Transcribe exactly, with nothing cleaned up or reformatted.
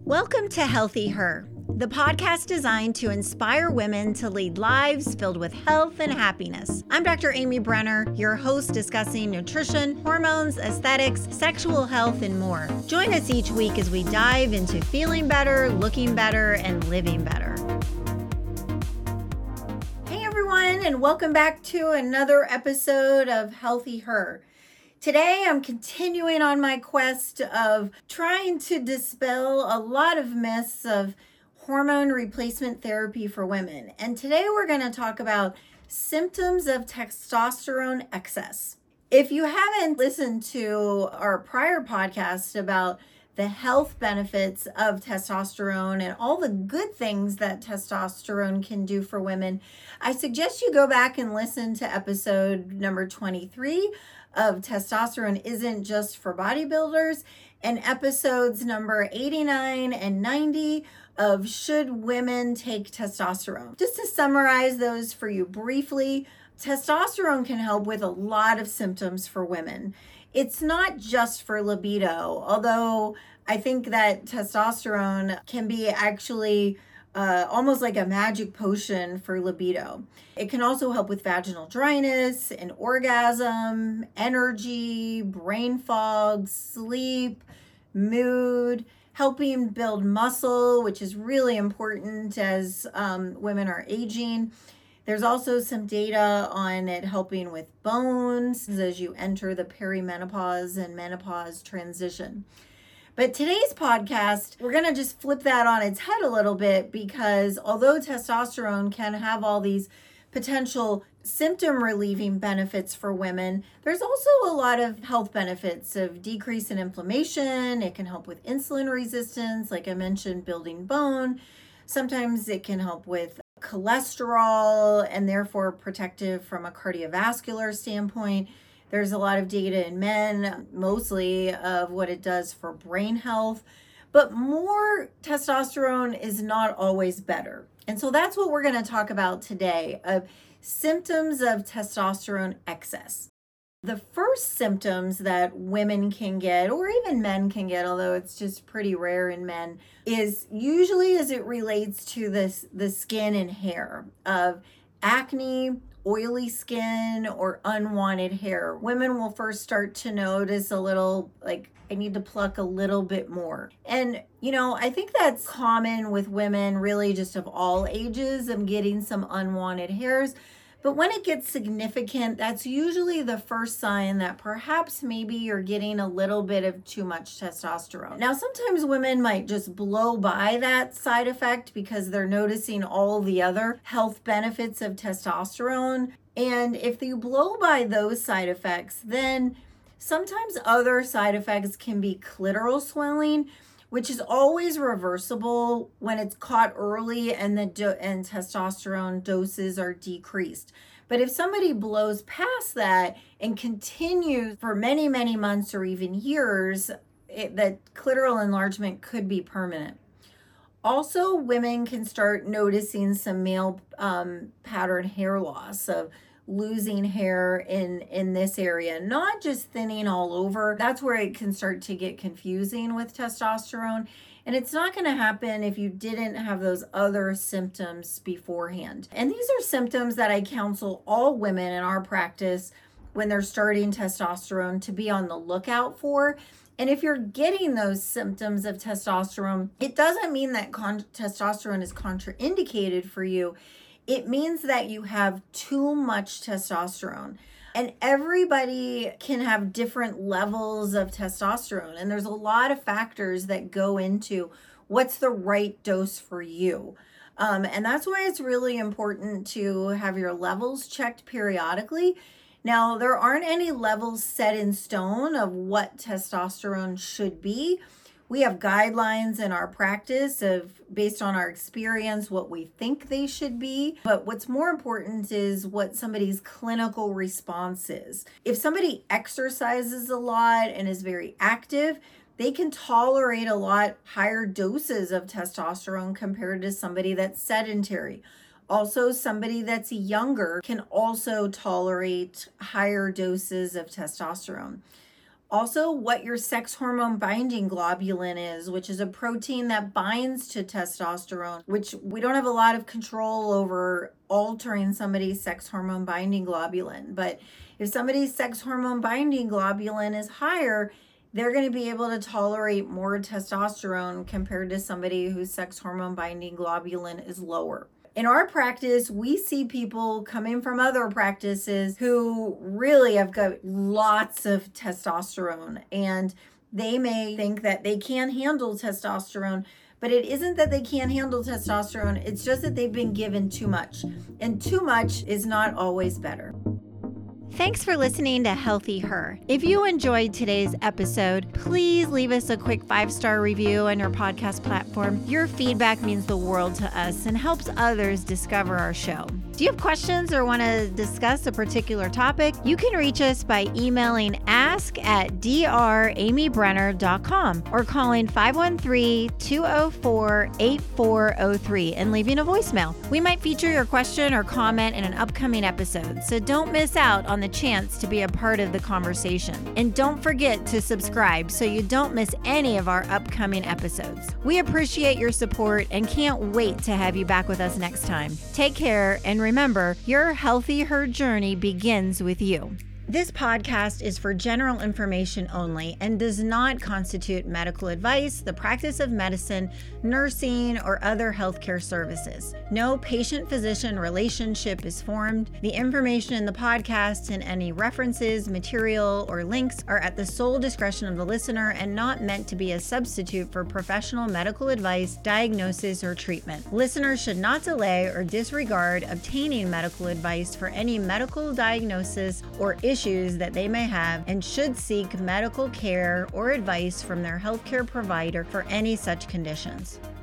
Welcome to Healthy Her, the podcast designed to inspire women to lead lives filled with health and happiness. I'm Doctor Amy Brenner, your host discussing nutrition, hormones, aesthetics, sexual health, and more. Join us each week as we dive into feeling better, looking better, and living better. Hey everyone, and welcome back to another episode of Healthy Her. Today, I'm continuing on my quest of trying to dispel a lot of myths of hormone replacement therapy for women. And today we're going to talk about symptoms of testosterone excess. If you haven't listened to our prior podcast about the health benefits of testosterone and all the good things that testosterone can do for women, I suggest you go back and listen to episode number twenty-three of Testosterone Isn't Just for Bodybuilders, and episodes number eighty-nine and ninety of Should Women Take Testosterone. Just to summarize those for you briefly, testosterone can help with a lot of symptoms for women. It's not just for libido, although I think that testosterone can be actually Uh, almost like a magic potion for libido. It can also help with vaginal dryness and orgasm, energy, brain fog, sleep, mood, helping build muscle, which is really important as um, women are aging. There's also some data on it helping with bones as you enter the perimenopause and menopause transition. But today's podcast, we're going to just flip that on its head a little bit, because although testosterone can have all these potential symptom relieving benefits for women, there's also a lot of health benefits of decrease in inflammation. It can help with insulin resistance, like I mentioned, building bone. Sometimes it can help with cholesterol and therefore protective from a cardiovascular standpoint. There's a lot of data in men, mostly of what it does for brain health, but more testosterone is not always better. And so that's what we're going to talk about today, of symptoms of testosterone excess. The first symptoms that women can get, or even men can get, although it's just pretty rare in men, is usually as it relates to this, the skin and hair, of acne, oily skin, or unwanted hair. Women will first start to notice a little, like, I need to pluck a little bit more. And, you know, I think that's common with women, really just of all ages, of getting some unwanted hairs. But when it gets significant, that's usually the first sign that perhaps maybe you're getting a little bit of too much testosterone. Now, sometimes women might just blow by that side effect because they're noticing all the other health benefits of testosterone. And if you blow by those side effects, then sometimes other side effects can be clitoral swelling, which is always reversible when it's caught early and the do- and testosterone doses are decreased. But if somebody blows past that and continues for many, many months or even years, it, that clitoral enlargement could be permanent. Also, women can start noticing some male um, pattern hair loss, of losing hair in in this area, not just thinning all over. That's where it can start to get confusing with testosterone, and it's not going to happen if you didn't have those other symptoms beforehand. And these are symptoms that I counsel all women in our practice when they're starting testosterone to be on the lookout for. And if you're getting those symptoms of testosterone, it doesn't mean that con- testosterone is contraindicated for you. It means that you have too much testosterone. And everybody can have different levels of testosterone. And there's a lot of factors that go into what's the right dose for you. Um, and that's why it's really important to have your levels checked periodically. Now, there aren't any levels set in stone of what testosterone should be. We have guidelines in our practice of, based on our experience, what we think they should be. But what's more important is what somebody's clinical response is. If somebody exercises a lot and is very active, they can tolerate a lot higher doses of testosterone compared to somebody that's sedentary. Also, somebody that's younger can also tolerate higher doses of testosterone. Also, what your sex hormone binding globulin is, which is a protein that binds to testosterone, which we don't have a lot of control over altering somebody's sex hormone binding globulin. But if somebody's sex hormone binding globulin is higher, they're going to be able to tolerate more testosterone compared to somebody whose sex hormone binding globulin is lower. In our practice, we see people coming from other practices who really have got lots of testosterone, and they may think that they can handle testosterone, but it isn't that they can't handle testosterone. It's just that they've been given too much, and too much is not always better. Thanks for listening to Healthy Her. If you enjoyed today's episode, please leave us a quick five-star review on your podcast platform. Your feedback means the world to us and helps others discover our show. Do you have questions or want to discuss a particular topic? You can reach us by emailing ask at d r amy brenner dot com or calling five one three, two oh four, eight four oh three and leaving a voicemail. We might feature your question or comment in an upcoming episode, so don't miss out on the chance to be a part of the conversation. And don't forget to subscribe so you don't miss any of our upcoming episodes. We appreciate your support and can't wait to have you back with us next time. Take care, and remember, your Healthy Her journey begins with you. This podcast is for general information only and does not constitute medical advice, the practice of medicine, nursing, or other healthcare services. No patient-physician relationship is formed. The information in the podcast and any references, material, or links are at the sole discretion of the listener and not meant to be a substitute for professional medical advice, diagnosis, or treatment. Listeners should not delay or disregard obtaining medical advice for any medical diagnosis or issue issues that they may have, and should seek medical care or advice from their healthcare provider for any such conditions.